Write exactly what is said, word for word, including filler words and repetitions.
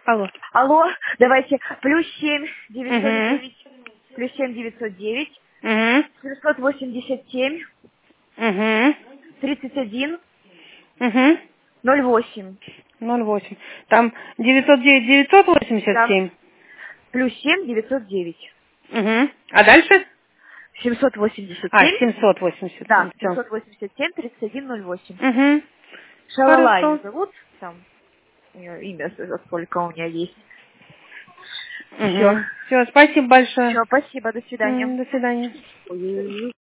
Алло. Алло, давайте, плюс семь девятьсот Угу. девять, плюс семь девятьсот девять, Угу. семьсот восемьдесят семь, Угу. тридцать один, Угу. ноль восемь. ноль восемь. Там девятьсот девять девятьсот восемьдесят Да, семь. плюс семь девятьсот девять, Угу. А дальше? семьсот восемьдесят А, семь, семьсот восемьдесят семь. да, Все. семьсот восемьдесят семь, тридцать один, ноль восемь. Угу. Шалала ее Хорошо. зовут, там, у нее имя, сколько у меня есть. Все. Угу. Все, спасибо большое. Все, спасибо, до свидания. М, До свидания. Ой-ой-ой.